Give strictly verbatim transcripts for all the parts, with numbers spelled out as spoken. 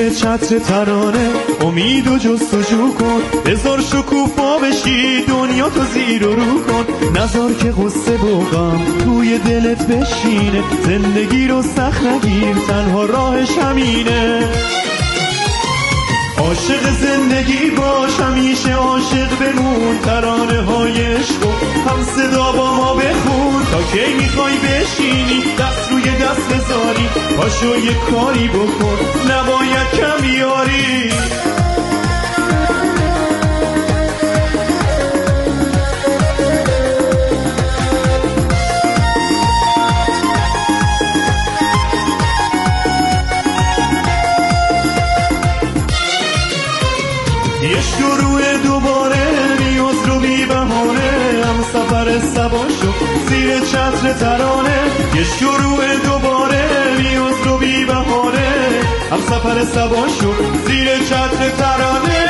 زیر چتر ترانه امید و جستجو کن، بذار شکوفا بشی دنیا تو زیر و رو کن، نذار که غصه و غم توی دلت بشینه، زندگی رو سخت نگیر تنها راهش همینه. عاشق زندگی باش همیشه عاشق بمون، ترانه های عشق هم صدا با ما بخون، تا کی میخوای بشینی دست روی دست بذاری، پاشو یه کاری بکن نباید کم بیاری. یه شروع دوباره نیاز رو بی بهانه، هم سفر سبا شو زیر چتر ترانه. یه شروع دوباره نیاز رو بی بهانه، هم سفر سبا شو زیر چتر ترانه.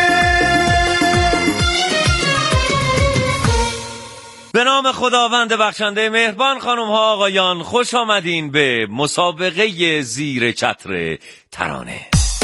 به نام خداوند بخشنده مهربان. خانم ها آقایان، خوش آمدین به مسابقه زیر چتر ترانه.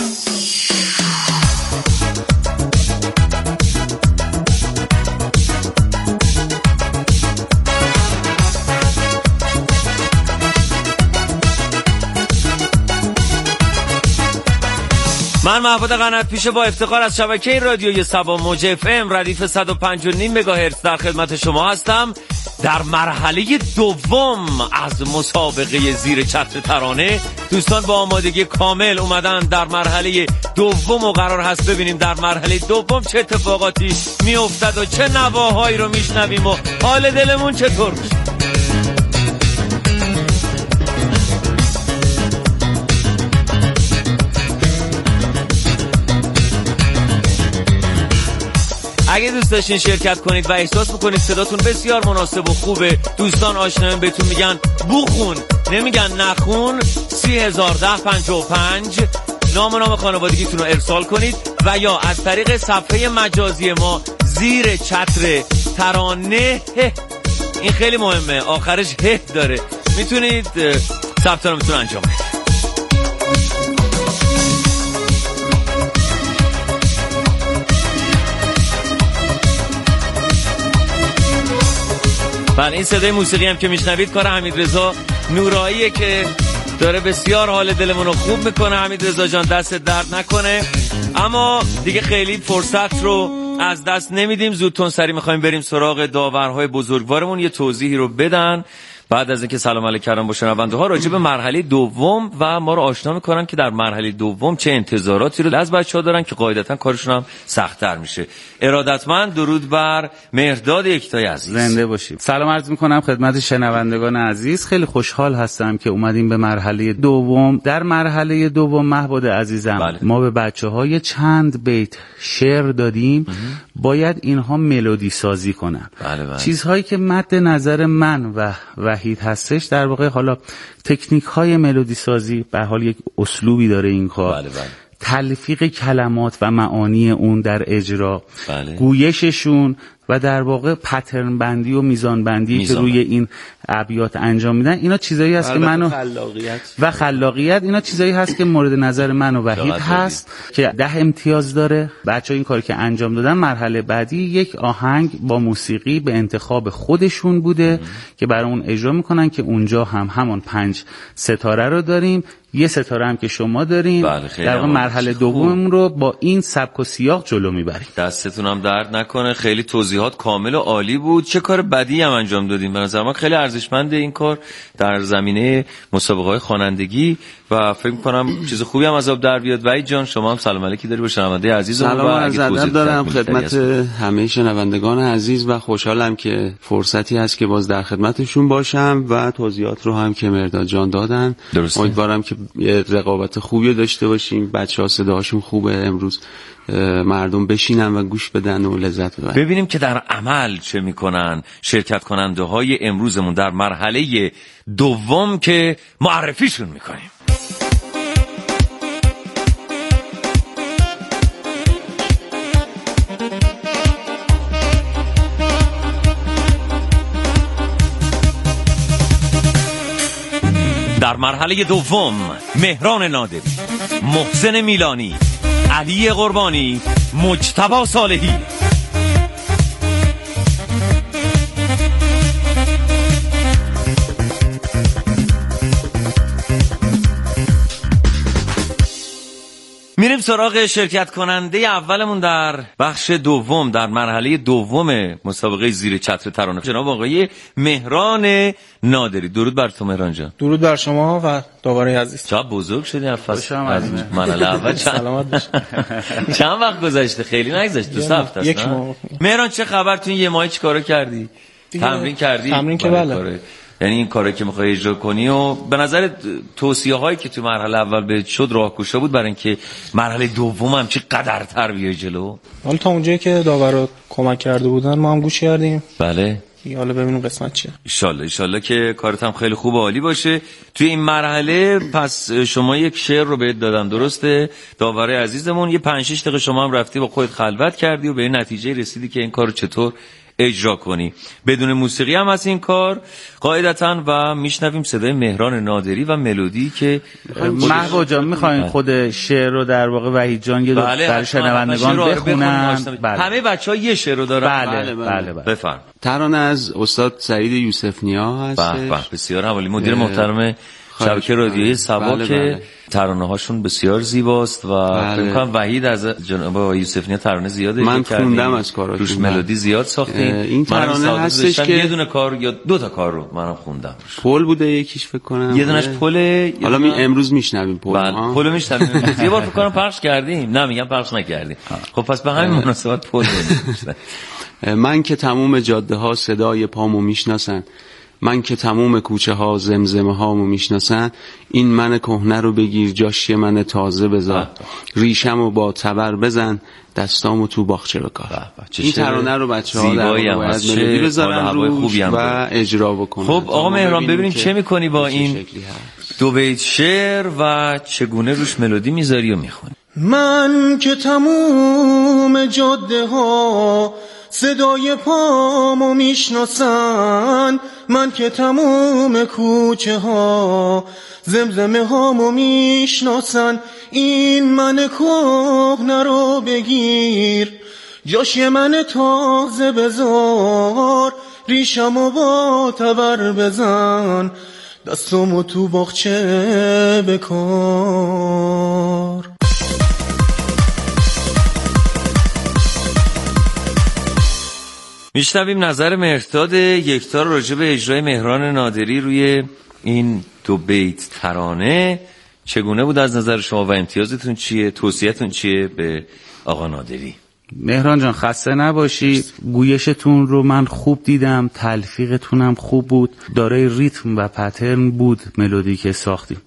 من محمود قنات پیشه با افتخار از شبکه رادیوی سبا موج اف ام ردیف صد و پنج و نیم مگاهرتز در خدمت شما هستم. در مرحله دوم از مسابقه زیر چتر ترانه دوستان با آمادگی کامل اومدن در مرحله دوم و قرار هست ببینیم در مرحله دوم چه اتفاقاتی میافتد و چه نواهایی رو میشنویم و حال دلمون چطور میشه. اگه دوست داشتین شرکت کنید و احساس میکنید صداتون بسیار مناسب و خوبه، دوستان آشنایان بهتون میگن بخون نمیگن نخون، سی هزار ده پنجاه و پنج نام و نام خانوادگیتون رو ارسال کنید و یا از طریق صفحه مجازی ما زیر چتر ترانه، این خیلی مهمه آخرش ه داره، میتونید ثبت نامتون انجام بدید. بله، این صدای موسیقی هم که میشنوید کار حمیدرضا نوراییه که داره بسیار حال دلمون رو خوب میکنه. حمیدرضا جان دست درد نکنه. اما دیگه خیلی فرصت رو از دست نمیدیم، زودتون سری میخوایم بریم سراغ داورهای بزرگوارمون یه توضیحی رو بدن بعد از اینکه سلام علیک کردم با شنونده ها راجع به مرحله دوم و ما رو آشنا میکنن که در مرحله دوم چه انتظاراتی رو از بچه‌ها دارن که قاعدتا کارشون هم سخت‌تر میشه. ارادتمند درود بر مهرداد یکتای عزیز. زنده باشید. سلام عرض میکنم خدمت شنوندگان عزیز. خیلی خوشحال هستم که اومدیم به مرحله دوم. در مرحله دوم محبود عزیزم بله. ما به بچه‌ها چند بیت شعر دادیم، باید اینها ملودی سازی کنن. بله بله. چیزهایی که مد نظر من و وحید هستش در واقع حالا تکنیک های ملودی سازی به حال یک اسلوبی داره این کار. بله بله. تلفیق کلمات و معانی اون در اجرا، بله. گویششون و در واقع پترن بندی و میزان بندی میزان که روی این ابیات انجام میدن، اینا چیزایی هست که منو خلاقیت و خلاقیت اینا چیزایی هست که مورد نظر من و وحید هست که ده امتیاز داره. بچه‌ها این کاری که انجام دادن مرحله بعدی یک آهنگ با موسیقی به انتخاب خودشون بوده ام. که برای اون اجرا میکنن که اونجا هم همون پنج ستاره رو داریم، یه ستاره هم که شما دارین. بله در واقع مرحله دوم رو با این سبک و سیاق جلو میبریم. دستتون هم درد نکنه، خیلی توضیحات کامل و عالی بود. چه کار بدی هم انجام دادیم، به نظر من خیلی ارزشمنده این کار در زمینه مسابقه‌های خوانندگی و فکر می‌کنم چیز خوبی هم از آب در بیاد. وحید جان شما هم سلام علیکی داری با شنونده عزیزمون. سلام و عرض ادب دارم خدمت همه شنوندگان عزیز و خوشحالم که فرصتی هست که باز در خدمتشون باشم و توضیحات رو هم که مرداد جان دادن. امیدوارم که یه رقابت خوبی داشته باشیم. بچه‌ها صداهاشون خوبه، امروز مردم بشینن و گوش بدن و لذت ببرن. ببینیم که در عمل چه میکنن شرکت کننده های امروزمون در مرحله دوم که معرفیشون میکنیم. در مرحله دوم مهران نادری. محسن میلانی، علی قربانی، مجتبی صالحی. میریم سراغ شرکت کننده اولمون در بخش دوم، در مرحله دوم مسابقه زیر چتر ترانه، جناب آقای مهران نادری. درود بر تو مهران جان. درود بر شما و داوری عزیز. چقدر بزرگ شدی از مرحله اول. سلامت باشی. چند وقت گذشته؟ خیلی نگذشت، دو هفته است. یک ماه. مهران چه خبر؟ تو این یه ماه چیکارا کردی؟ تمرین کردی؟ تمرین که بله. یعنی این کاری که میخوای اجرا کنی و به نظر توصیه هایی که تو مرحله اول بهت شد راهگشا بود برای اینکه مرحله دوم هم چه قدرتر بیای جلو؟ حالا تا اونجایی که داورا کمک کرده بودن ما هم گوش کردیم. بله. حالا ببینیم قسمت چیه. ان شاء الله ان شاء الله که کارت هم خیلی خوب و عالی باشه. توی این مرحله پس شما یک شعر رو بهت دادم، درسته؟ داوره عزیزمون یه پنج شش دقیقه شما هم رفتی با خودت خلوت کردی و به این نتیجه رسیدی که این کارو چطور اجرا کنی. بدون موسیقی هم از این کار قاعدتاً و میشنویم صدای مهران نادری و ملودی که محبوب جان میخواین خود شعر رو در واقع وحید جان یه بله برای شنوندگان بخونن. بله. همه بچه‌ها یه شعر رو دارن. بله بله, بله, بله. بفرم. ترانه از استاد سعید یوسف نیا هست. به به بسیار عالی. مدیر محترم شبکه رادیویی سبا بله که بله. ترانه هاشون بسیار زیباست و فکر بله. کنم وحید از جناب یوسف نیا ترانه زیاد من خوندم از کاراشون، روش ملودی زیاد ساختین. این ترانه هستش که یه دونه کار یا دو تا کار رو منم خوندم. پل بوده یکیش فکر کنم، یه دونش پل. حالا می امروز میشنویم پل. بله پل میشنویم. یه بار فکر کنم پخش کردیم. نه میگم پخش نکردیم. خب پس به همین مناسبت پل. من که تموم جاده ها صدای پامو میشناسن، من که تموم کوچه ها زمزمه هامو میشناسن، این من کهنه رو بگیر جاش من تازه بذار، ریشمو با تبر بزن دستامو تو باغچه بکار. این ترانه رو بچه‌ها در باید ملودی بذارن روش و اجرا بکنن. خب آقا مهران ببینیم چه میکنی با این دو بیت شعر و چگونه روش ملودی میذاری و میخونی. من که تموم جاده ها صدای پامو میشناسن، من که تموم کوچه ها زمزمه هامو میشناسن، این من کهنه رو بگیر جاش من تازه بذار، ریشمو با تبر بزن دستمو تو باغچه بکار. میشنویم نظر مهرداد یکتا راجع به اجرای مهران نادری روی این دو بیت ترانه. چگونه بود از نظر شما و امتیازتون چیه؟ توصیه‌تون چیه به آقا نادری؟ مهران جان خسته نباشی. گویشتون رو من خوب دیدم، تلفیقتونم خوب بود، دارای ریتم و پترن بود ملودی که ساختیم،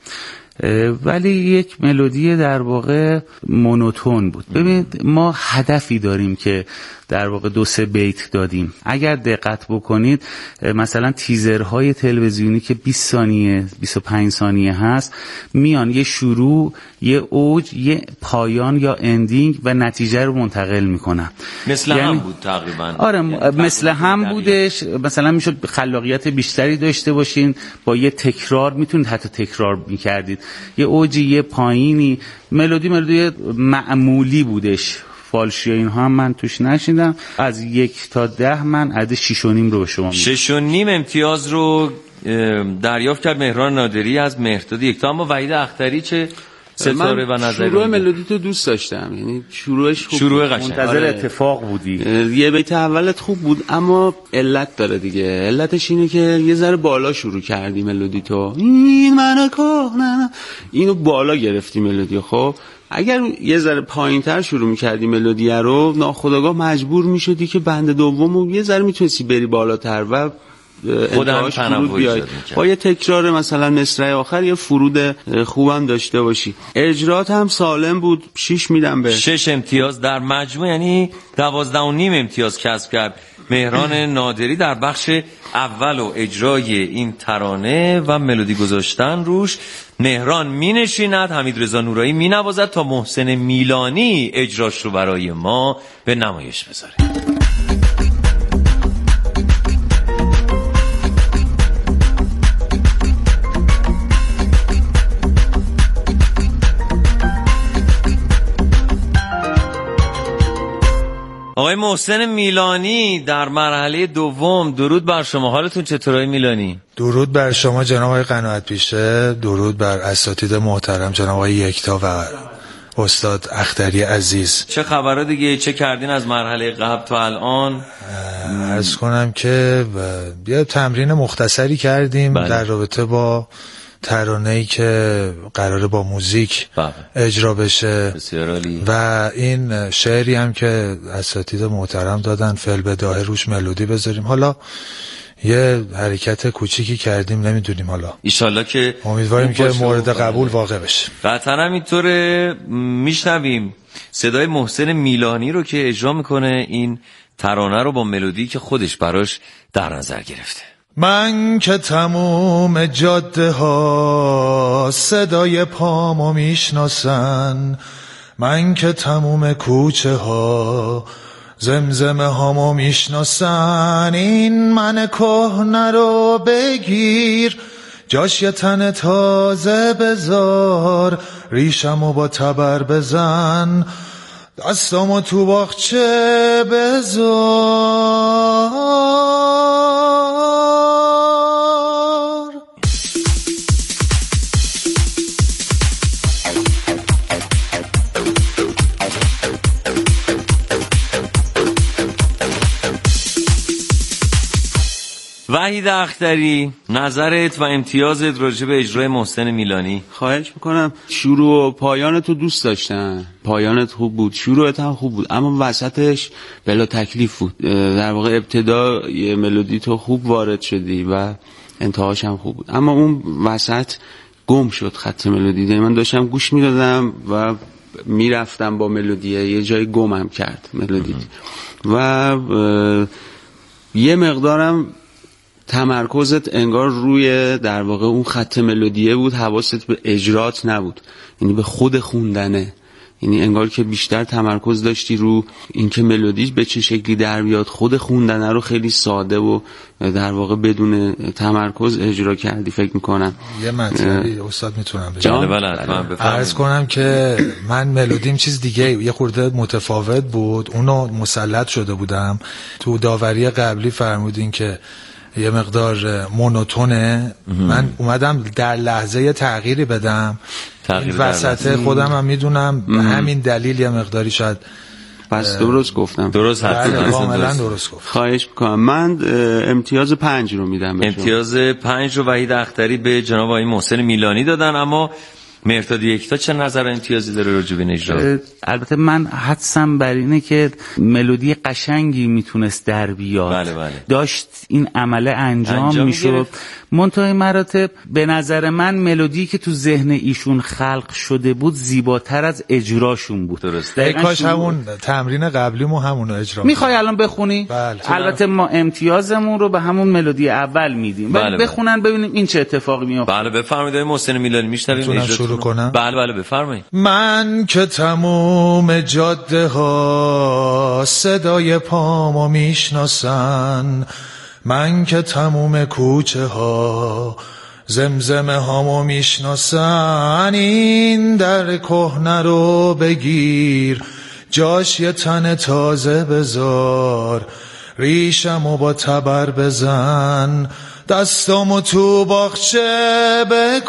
ولی یک ملودی در واقع مونوتون بود. ببینید ما هدفی داریم که در واقع دو سه بیت دادیم. اگر دقت بکنید مثلا تیزرهای تلویزیونی که بیست ثانیه بیست و پنج ثانیه هست، میان یه شروع، یه اوج، یه پایان یا اندینگ و نتیجه رو منتقل میکنن. مثل یعنی هم بود تقریبا. آره یعنی مثل هم بودش. مثلا میشد خلاقیت بیشتری داشته باشین، با یه تکرار میتونید حتی تکرار میکردید، یه اوجی یه پایینی. ملودی ملودی معمولی بودش، فالشی اینها هم من توش نشیدم. از یک تا ده من عدد شش و نیم رو به شما میدم. شش و نیم امتیاز رو دریافت کرد مهران نادری از مهرداد یکتا. اما وحید اختری چه ستاره و نظری؟ شروع ملودی تو دوست داشتم، یعنی شروعش خوب، شروع قشنگ، منتظر آره. اتفاق بودی. یه بیت اولت خوب بود اما علت داره دیگه. علتش اینه که یه ذره بالا شروع کردی ملودی تو، این منو کهنه، اینو بالا گرفتی ملودی. خب اگر یه ذره پایین‌تر شروع می‌کردی ملودی رو، ناخودآگاه مجبور می‌شدی که بند دومو یه ذره میتونستی بری بالاتر و خودم تنوع ایجاد می‌کرد. با یه تکرار مثلا مصرع آخر یه فرود خوبم داشته باشی. اجرات هم سالم بود. شش میدم به شش امتیاز در مجموع، یعنی دوازده و نیم امتیاز کسب کرد مهران نادری در بخش اول و اجرای این ترانه و ملودی گذاشتن روش. مهران می نشیند، حمیدرضا نورایی می نوازد تا محسن میلانی اجراش رو برای ما به نمایش بذاره. آقای محسن میلانی در مرحله دوم، درود بر شما. حالتون چطوره میلانی؟ درود بر شما جناب آقای قناعت پیشه، درود بر اساتید محترم جناب آقای یکتا و استاد اختری عزیز. چه خبره دیگه؟ چه کردین از مرحله قبل تا الان؟ عرض کنم که یه تمرین مختصری کردیم بله. در رابطه با ترانه‌ای که قراره با موزیک بله. اجرا بشه و این شعری هم که اساتید محترم دادن فعل بداهه روش ملودی بذاریم. حالا یه حرکت کوچیکی کردیم، نمیدونیم حالا ایشالله که امیدواریم که مورد قبول واقع بشه. قطعا همینطوره. میشنویم صدای محسن میلانی رو که اجرا میکنه این ترانه رو با ملودی که خودش براش در نظر گرفته. من که تموم جاده ها صدای پامو میشناسن، من که تموم کوچه ها زمزمه هامو میشناسن، این من کهنه رو بگیر جاش یه تن تازه بذار، ریشمو با تبر بزن دستامو تو باغچه بذار. وحید اختری، نظرت و امتیازت راجع به اجرای محسن میلانی؟ خواهش میکنم. شروع و پایانتو دوست داشتم، پایانت خوب بود، شروعت هم خوب بود، اما وسطش بلا تکلیف بود. در واقع ابتدا یه ملودی تو خوب وارد شدی و انتهاش هم خوب بود، اما اون وسط گم شد خط ملودی. من داشتم گوش میدادم و میرفتم با ملودیه، یه جای گمم کرد ملودی و یه مقدارم تمرکزت انگار روی در واقع اون خط ملودیه بود، حواست به اجرات نبود، یعنی به خود خوندنه. یعنی انگار که بیشتر تمرکز داشتی رو اینکه ملودیش به چه شکلی در بیاد، خود خوندنه رو خیلی ساده و در واقع بدون تمرکز اجرا کردی فکر میکنم. یه مطلبی استاد میتونم بگم؟ بله عرض کنم که من ملودیم چیز دیگه یه خورده متفاوت بود، اونو مسلط شده بودم. تو داوری قبلی فرمودین که یه مقدار مونوتونه، من اومدم در لحظه یه تغییری بدم، این وسط خودم هم میدونم همین دلیل یه مقداری شاید. پس درست گفتم؟ درست حتی کاملا درست گفت. خواهش میکنم. من امتیاز پنج رو میدم. امتیاز پنج رو وحید اختری به جناب آقای محسن میلانی دادن. اما مرداد یکتا چه نظر امتیازی داره راجع به اجرا؟ البته من حدسم بر اینه که ملودی قشنگی میتونست در بیاد، بله بله. داشت این عمله انجام, انجام میشد. منتهای مراتب به نظر من ملودی که تو ذهن ایشون خلق شده بود زیباتر از اجراشون بود. درست. ای کاش همون تمرین قبلیمو همونو اجرا. میخوای الان بخونی؟ بله. البته ما امتیازمون رو به همون ملودی اول میدیم. بله بله. بخونن ببینیم این چه اتفاقی میفته. بله بفرمایید آقای محسن میلانی، میشنویم اجرا شروع کنم. بله بله بفرمایید. من که تموم جاده ها صدای پامو میشناسن، من که تموم کوچه ها زمزمه هامو میشناسن، این در کهنه رو بگیر جاش یه تن تازه بذار، ریشمو با تبر بزن دستامو تو باغچه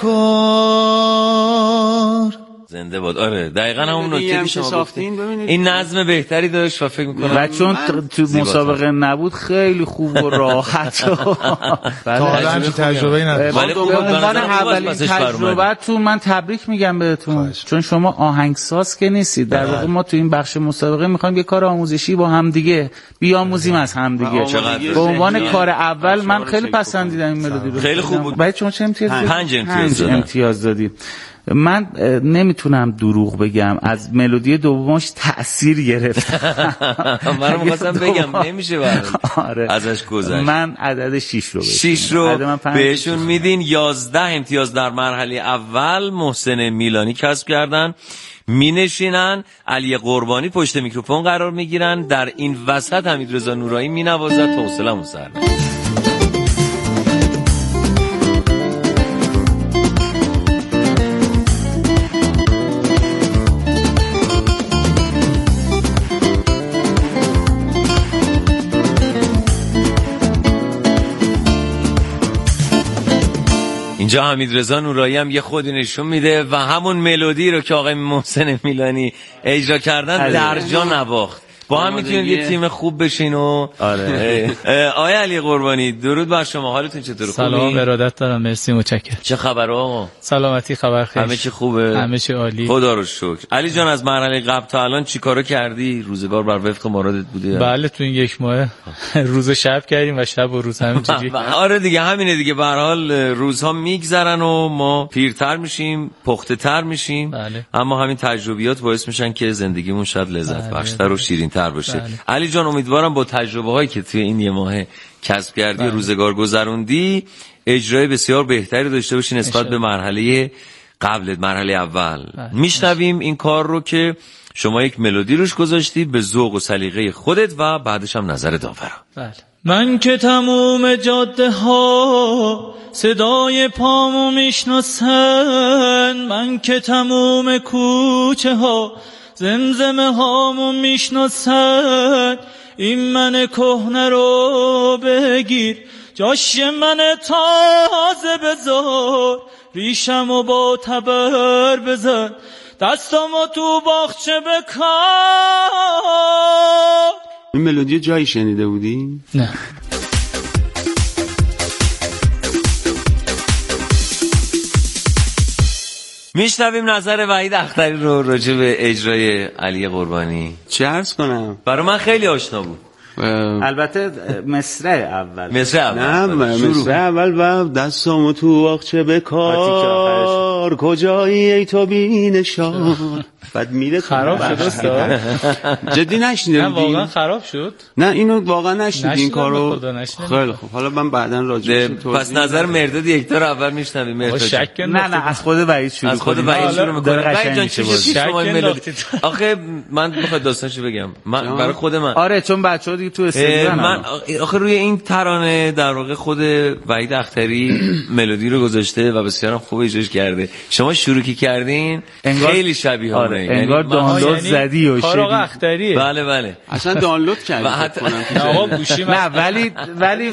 بکار. زنده باد. آره دقیقاً همون نکته که شما گفتین. این نظم بهتری داشت و فکر می‌کنم و چون تو مسابقه نبود خیلی خوب و راحت. تا حالا همچین تجربه‌ای نداشتم. ولی به عنوان اولین تجربه‌تون من تبریک میگم بهتون، چون شما آهنگساز که نیستید. در واقع ما تو این بخش مسابقه می‌خوایم یه کار آموزشی با هم دیگه بیاموزیم از هم دیگه. به عنوان کار اول من خیلی پسندیدم این ملودی رو. خیلی خوب بود. بعد شما چه امتیاز دادید؟ پنج امتیاز دادید. من نمیتونم دروغ بگم، از ملودی دومش تأثیر گرفت. من رو می‌خواستم بگم نمیشه آره. ازش گذشت. من عدد شش رو بهشون شش رو بهشون میدین. یازده امتیاز در مرحله اول محسن میلانی کسب کردن. می نشینن. علی قربانی پشت میکروفون قرار میگیرن. در این وسط حمیدرضا نورایی می نوازد. حوصله‌مون سر نمیره. اینجا حمیدرضا نورایی هم یه خودی نشون میده و همون ملودی رو که آقای محسن میلانی اجرا کردن در جا نواخت. با هم میتونید یه تیم خوب بشین و آره. آقای علی قربانی درود بر شما، حالتون چطور؟ خوبی؟ سلام ارادت دارم، مرسی متشکرم. چه خبره آقا؟ سلامتی، خبر خیر، همه چی خوبه؟ همه چی عالی، خدا رو شکر. علی جان از مرحله قبل تا الان چیکارو کردی؟ روزگار بر وفق مرادت بوده؟ بله تو این یک ماه روز و شب کردیم و شب و روز همینجوری. آره دیگه همینه دیگه، به هر حال روزها میگذرن و ما پیرتر میشیم، پخته تر میشیم. بله. اما همین تجربیات باعث میشن که زندگیمون شاید لذت بخشتر و شیرین تر باشه. بله. علی جان امیدوارم با تجربه هایی که توی این یه ماه کسب کردی بله. روزگار گذروندی اجرای بسیار بهتری داشته باشی نسبت به مرحله قبل، مرحله اول. بله. میشنویم این کار رو که شما یک ملودی روش گذاشتی به ذوق و سلیقه خودت و بعدش هم نظر داورا. بله. من که تموم جاده ها صدای پامو میشناسن، من که تموم کوچه ها زمزمه هامو میشناسن، این من کهنه رو بگیر جاش من تازه بذار، ریشمو با تبر بزن دستامو تو باغچه بکار. این ملودی جایی شنیده بودی؟ نه. میشنویم نظر وحید اختری رو راجع به اجرای علی قربانی. چه عرض کنم؟ برای من خیلی آشنا بود. البته مصرع اول مصرع اول نه مصرع اول و دستامو تو باغچه بکار، کجایی ای تو بینشان. بعد میره خراب شد استاد. جدی نشنیدم. نه واقعا خراب شد. نه اینو واقعا نشنید این کارو. خیلی خوب حالا من بعداً راجع بهش توضیح. پس نظر مرداد یک تا رو اول میشنویم. مرداد نه نه از خود وحید شروع از خود وحید شروع می‌کنه. وحید جان چی شما ملودی؟ آخه من بخوام داستانشو بگم. من برای خود من آره چون بچه‌ها دیگه تو استودیو من آخه روی این ترانه در واقع خود وحید اختری ملودی رو گذاشته و بسیار خوب اجراش کرده. شما شروع کی کردین خیلی شبیه آره. انگار دانلود زدی و کار آقا اختریه. بله بله اصلا دانلود کردی نه آقا گوشی نه ولی ولی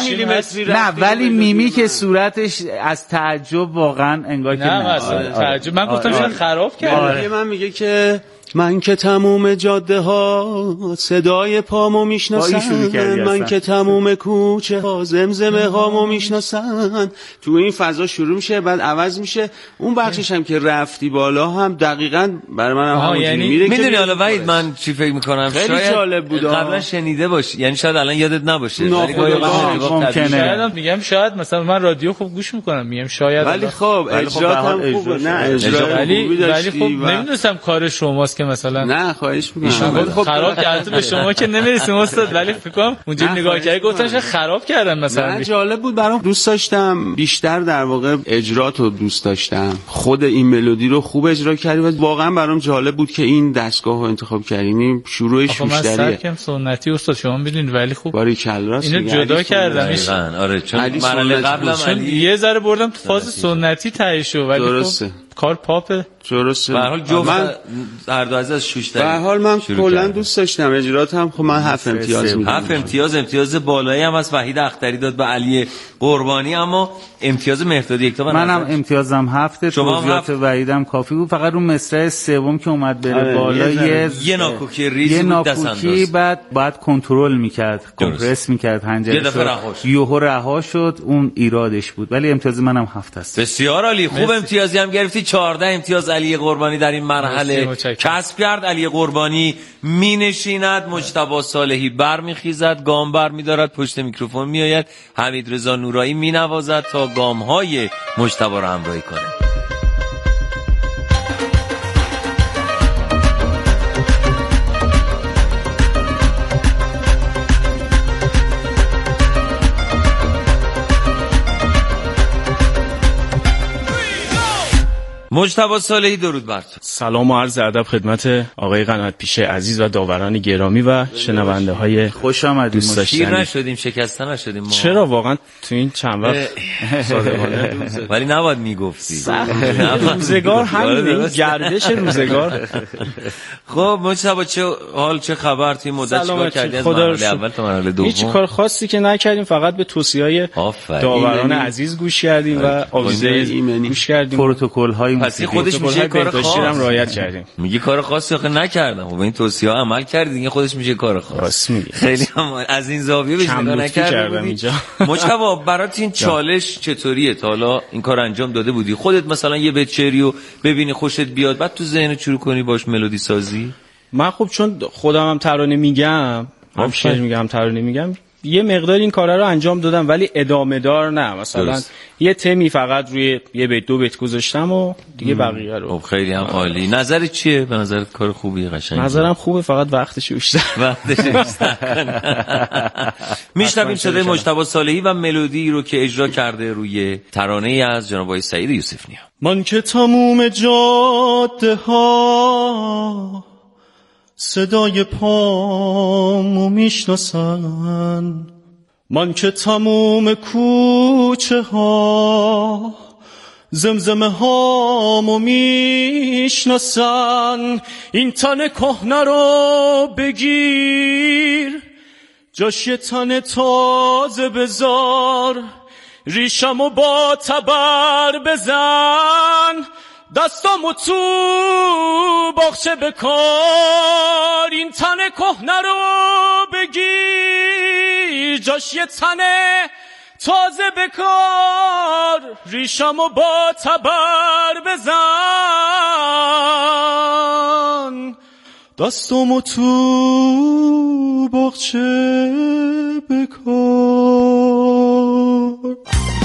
نه ولی میمیک صورتش از تعجب واقعا انگار که نه مثلا تعجب. من گفتم شاید خراب کرده. من میگه که من که تموم جاده ها صدای پامو میشناسن، من که تموم کوچه ها زمزمه هامو میشناسن. تو این فضا شروع میشه بعد عوض میشه. اون بخشش هم که رفتی بالا هم دقیقاً برای منم همونجوری یعنی میره. میدونی حالا وحید من چی فکر میکنم؟ خیلی جالب بود. قبلا شنیده باشی، یعنی شاید الان یادت نباشه ولی ممکنه. شاید میگم شاید مثلا من رادیو خوب گوش میکنم میگم شاید ولی خب اجرا هم خوبه. نه اجرا ولی ولی خب نمیدونستم کار شماست که مثلا نه خواهش میکنم خب خراب کرده به شما که نمیرسیم استاد. ولی فکر کنم اونجا نگاه کردی گفتن شاید خراب کردن مثلا. جالب بود برام. دوست داشتم بیشتر در واقع اجراتو دوست داشتم. خود این ملودی رو خوب اجرا کردی و واقعا برام جالب بود که این دستگاهو انتخاب کردین. شروعش مشتریه. من سرکم سنتی استاد شما میدونید ولی خوب باریکلا راست اینو جدا کردم. آره چون مرحله قبلم علی یه ذره بردم تو فاز سنتی تهی شو ولی خب کار پاپه. درسته. به هر حال جفت هر دو از شش تا. به هر حال من کلا دوست داشتم اجرات هم. خب من هفت امتیاز میدم. هفت امتیاز امتیاز بالایی هم از وحید اختری داد به علی قربانی. اما امتیاز مهرداد یک تا منم امتیازم هفت. توضیحات وحیدم کافی بود. فقط رو مصرع سوم که اومد بره بالا یه یه ناکوکی ریزی بود دست انداز. بعد بعد کنترل میکرد، کمپرس میکرد حنجره شد. یهو رها شد. اون ایرادش بود. ولی امتیاز منم هفت است. بسیار عالی. خوب امتیازی هم گرفتی. چهارده امتیاز علی قربانی در این مرحله کسب کرد. علی قربانی می نشیند، مجتبی صالحی بر می خیزد، گام بر می دارد، پشت میکروفون می آید، حمیدرضا نورایی می نوازد تا گام های مجتبی را همراهی کنه. مجتبی صالحی درود بر تو. سلام و عرض ادب خدمت آقای قنات پیشه عزیز و داوران گرامی و شنونده های خوش آمدید. شیر نشدیم، شکسته نشدیم ما. چرا واقعا تو این چند وقت صادقانه ولی نباید میگفتی روزگار همینه، گردش روزگار. خب مجتبی چه حال، چه خبر؟ توی مدت چیکار کردی از مرحله اول تا مرحله دوم؟ هیچ کار خاصی که نکردیم، فقط به توصیه‌های داوران عزیز گوش کردیم و آویزه گوش کردیم، پروتکل های پس خودش میشه کار خاص هم رعایت کردیم. میگه کار خاصی آخه نکردم. خب این توصیه ها عمل کردی دیگه، خودش میشه کار خاص. راست میگی. خیلی هم از این زاویه بهش نگاه نکردم اینجا. مجتبی برات این چالش چطوریه؟ تا حالا این کار انجام داده بودی خودت؟ مثلا یه بیت شعری رو ببینی خوشت بیاد بعد تو ذهنت شروع کنی باش ملودی سازی؟ من خب چون خودم هم ترانه میگم، هم شعر میگم، هم ترانه میگم، یه مقدار این کارا رو انجام دادم ولی ادامه دار نه. مثلا درست. یه تمی فقط روی یه بیت دو بیت گذاشتم و دیگه بقیه رو. خب خیلی هم عالی. نظرت چیه؟ به نظرت کار خوبیه، قشنگه؟ نظرم خوبه، فقط وقتش بیشتر. وقتش بیشتر. میشنویم صدای مجتبی صالحی و ملودی رو که اجرا کرده روی ترانه‌ای از جناب آقای سعید یوسف نیا. من که تموم جاده ها صدای پامو میشناسن، من که تموم کوچه ها زمزمه هامو میشناسن. این تن کهنه رو بگیر، جاش یه تن تازه بذار، ریشمو با تبر بزن، دستامو تو باغچه بکار. این تن کهنه رو بگیر، جاش یه تن تازه بکار، ریشمو با تبر بزن، دستامو تو باغچه بکار.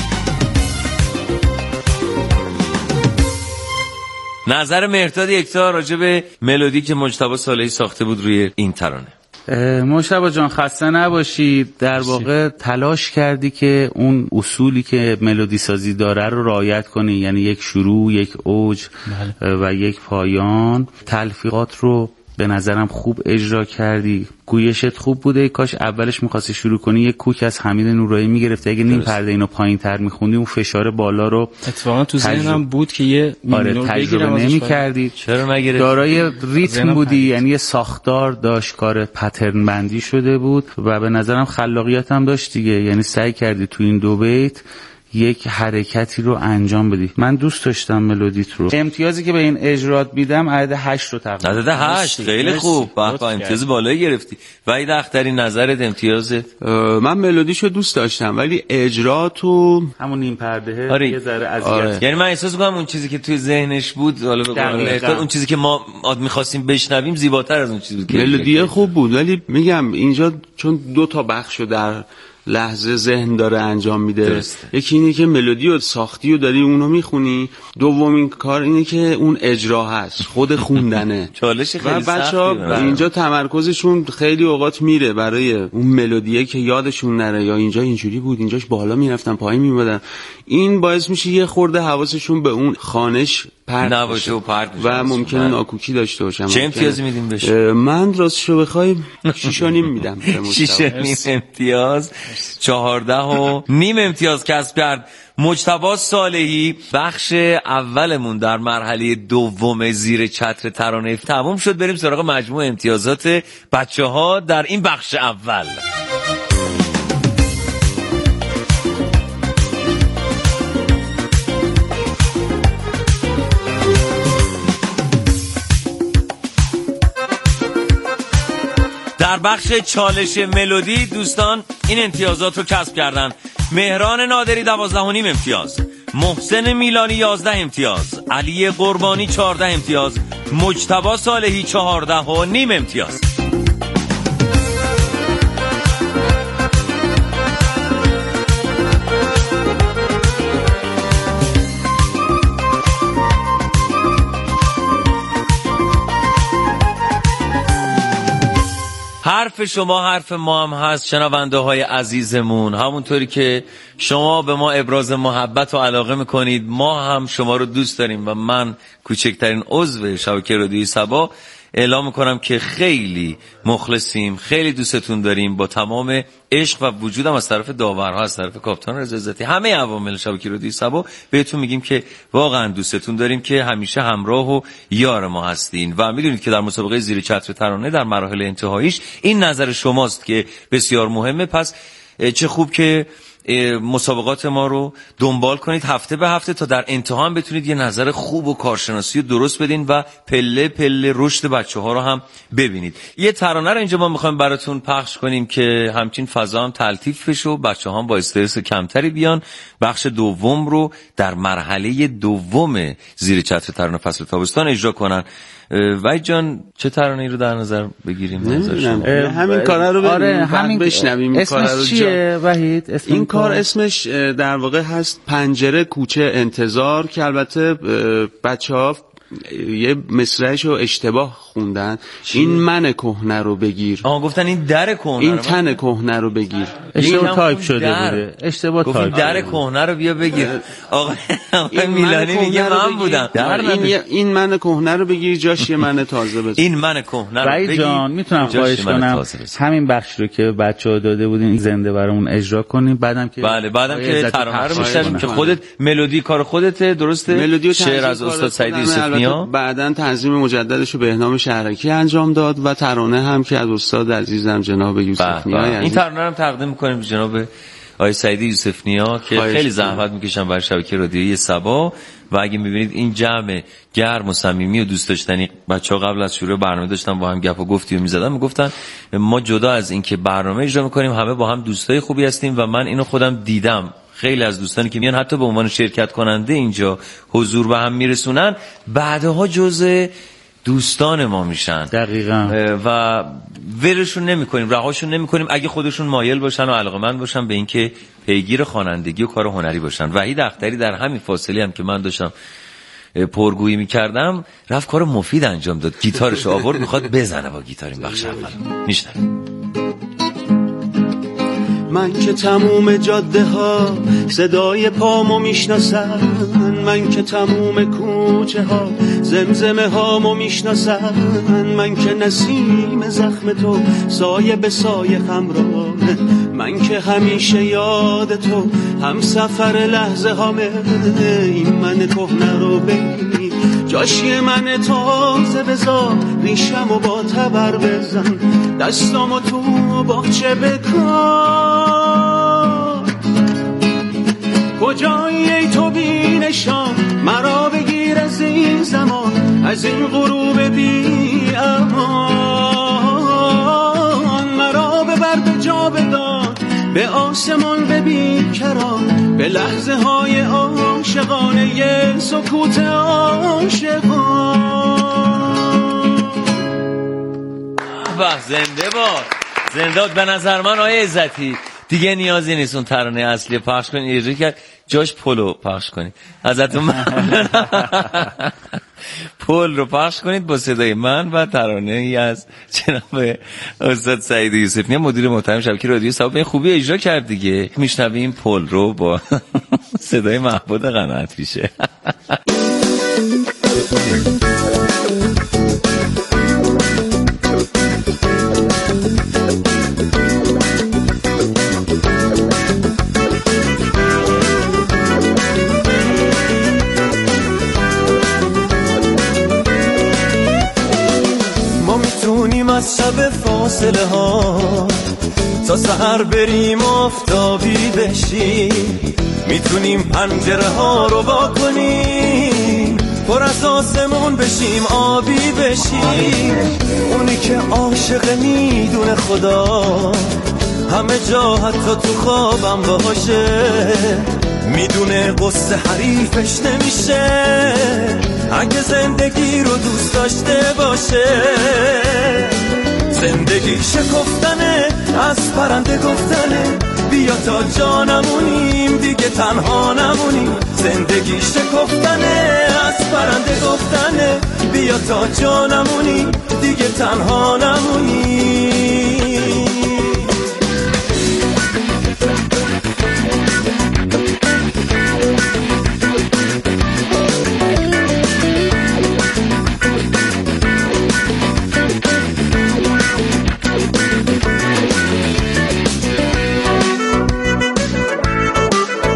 نظر مهرداد یکتا راجع به ملودی که مجتبی صالحی ساخته بود روی این ترانه. مجتبی جان خسته نباشی. در واقع تلاش کردی که اون اصولی که ملودی سازی داره رو رعایت کنی، یعنی یک شروع، یک اوج و یک پایان. تلفیقات رو به نظرم خوب اجرا کردی، گویشت خوب بوده. کاش اولش می‌خواستی شروع کنی یک کوک از حمید نورایی می‌گرفتی، اگه نیم پرده اینو پایین‌تر می‌خوندی اون فشار بالا رو اتفاقا تو ذهنم بود که یه آره تجربه نمی‌کردی. چرا نگرفتی؟ دارای ریتم بودی، یعنی یه ساختار داشت، کار پترن بندی شده بود و به نظرم خلاقیت هم داشت دیگه، یعنی سعی کردی تو این دو بیت یک حرکتی رو انجام بدی. من دوست داشتم ملودیت رو. امتیازی که به این اجرات میدم عدد هشت رو تقریبا. عدد هشت خیلی خوب. با امتیاز بالایی گرفتی. وحید اختری نظرت امتیازت؟ من ملودیشو دوست داشتم ولی اجراتو همون نیم پرده آره. یه ذره اذیت. آره. یعنی من احساس می‌کنم اون چیزی که توی ذهنش بود، حالا به قول مهرداد اون چیزی که ما می‌خواستیم بشنویم زیباتر از اون چیزی بود که ملودی خوب بود، ولی میگم اینجا چون دو تا بخشو در لحظه ذهن داره انجام میده. درسته. یکی اینه که ملودی رو ساختی و داری اونو میخونی، دومین کار اینه که اون اجرا هست، خود خوندنه. چالش خیلی سخته. بچه‌ها اینجا تمرکزشون خیلی اوقات میره برای اون ملودیه که یادشون نره، یا اینجا اینجوری بود، اینجاش بالا میرفتن پایین میومدن. این باعث میشه یه خورده حواسشون به اون خانش پرت نباشه و پرت و ممکنه ناکوکی داشته باشم. چه امتیازی میدیم بهش؟ من راستشو بخوای شش و نیم میدم. شش و نیم امتیاز. چهارده و نیم امتیاز کسب کرد مجتبی صالحی. بخش اولمون در مرحله دوم زیر چتر ترانه تموم شد. بریم سراغ مجموع امتیازات بچه‌ها در این بخش اول. در بخش چالش ملودی دوستان این امتیازات رو کسب کردن: مهران نادری دوازده و نیم امتیاز، محسن میلانی یازده امتیاز، علی قربانی چهارده امتیاز، مجتبی صالحی چهارده و نیم امتیاز. هر حرف شما حرف ما هم هست شنونده های عزیزمون. همونطوری که شما به ما ابراز محبت و علاقه میکنید ما هم شما رو دوست داریم و من کوچکترین عضو شبکه رادیوی صبا اعلام میکنم که خیلی مخلصیم، خیلی دوستتون داریم. با تمام عشق و وجودم از طرف داورها، از طرف کاپیتان رضا عزتی، همه عوامل شبکه رادیوی صبا بهتون میگیم که واقعا دوستتون داریم، که همیشه همراه و یار ما هستین و میدونید که در مسابقه زیر چتر ترانه در مراحل انتهاییش این نظر شماست که بسیار مهمه. پس چه خوب که مسابقات ما رو دنبال کنید هفته به هفته تا در انتها هم بتونید یه نظر خوب و کارشناسی رو درست بدین و پله پله رشد بچه ها رو هم ببینید. یه ترانه رو اینجا ما میخوایم براتون پخش کنیم که همچین فضا هم تلطیف بشه و بچه ها هم با استرس کمتری بیان. بخش دوم رو در مرحله دوم زیر چتر ترانه فصل تابستان اجرا کنن. وحید جان چه ترانه‌ای رو در نظر بگیریم؟ همین کارا رو آره همین بشنویم. اسمش چیه وحید؟ اسم این کار اسمش در واقع هست پنجره کوچه انتظار، که البته بچه‌ها یه مصرعش رو اشتباه خوندن. این من کهنه رو بگیر. آها گفتن این در کهنه، این تن کهنه رو بگیر. اشتباه تایپ شده بوده. اشتباه تایپ. در کهنه رو بیا بگیر. آقا این میلانی میگه من بودم. این این من کهنه رو بگیر جاش یه من تازه بزن. این من کهنه رو بگیر. جان میتونم خواهش کنم همین بخش رو که بچه‌ها داده بودین زنده برامون اجرا کنین، بعدم که بله بعدم که ترانه رو میشنویم که خودت ملودی کار خودته، درسته؟ شعر از استاد سعید یوسفنیا، بعدن تنظیم مجددش رو بهنام شهرکی انجام داد و ترانه هم که از استاد عزیزم جناب یوسفنیا. این ترانه رو تقدیم می‌کنیم به جناب آقای سعید یوسفنیا که خیلی زحمت میکشن برای شبکه رادیویی صبا و اگه میبینید این جمع گرم و صمیمی و دوست داشتنی، بچه‌ها قبل از شروع برنامه داشتن با هم گپ و گفتی و می‌زدن، میگفتن ما جدا از این که برنامه اجرا می‌کنیم همه با هم دوستای خوبی هستیم و من اینو خودم دیدم. خیلی از دوستانی که میان حتی به عنوان شرکت کننده اینجا حضور به هم میرسونن بعدها جزء دوستان ما میشن. دقیقاً. و ورشون نمی‌کنیم، رهاشون نمی‌کنیم اگه خودشون مایل باشن و علاقه‌مند باشن به اینکه پیگیر خوانندگی و کار هنری باشن. وحید اختری در همین فاصله هم که من داشتم پرگویی می‌کردم رفت کار مفید انجام داد، گیتارش آورد می‌خواد بزنه با گیتار. این بخش اول میشنویم. من که تموم جاده ها صدای پامو میشناسم، من که تموم کوچه ها زمزمه هامو میشناسم، من که نسیم زخم تو سایه به سایه همراهه، من که همیشه یاد تو هم سفر لحظه هامه. این من کهنه رو بگیر جاشی من تازه بذار، ریشم و با تبر بزن، دستامو تو باغچه بکار. کجایی ای تو بی نشان، مرا بگیر از این زمان، از این غروب بی امان. مرا ببر به جا بدان، به آسمان ببین کران، به لحظه های عاشقانه سکوت عاشقان. به زنده باد، زنده باد. به نظر من آقای عزتی دیگه نیازی نیست اون ترانه اصلی پخش کنید، اجرا کرد جاش پلو پخش کنید. ازتون ممنونم. پل رو پخش کنید با صدای من و ترانه ای از جناب استاد سعید یوسفنیا مدیر محترم شبکه رادیو صبا. به خوبی اجرا کرد دیگه. میشنویم پل رو با صدای محمود قناعت پیشه. از شب فاصله ها تا سحر بریم آفتابی بشیم، میتونیم پنجره ها رو وا کنیم، پر از آسمون بشیم آبی بشیم. اونی که عاشق میدونه خدا همه جا حتی تو خوابم باشه، میدونه قصه حریفش نمیشه اگه زندگی رو دوست داشته باشه. زندگی شکفتنه از پرنده گفتنه، بیا تا جانمونیم دیگه تنها نمونیم. زندگی شکفتنه از پرنده گفتنه، بیا تا جانمونیم دیگه تنها نمونیم.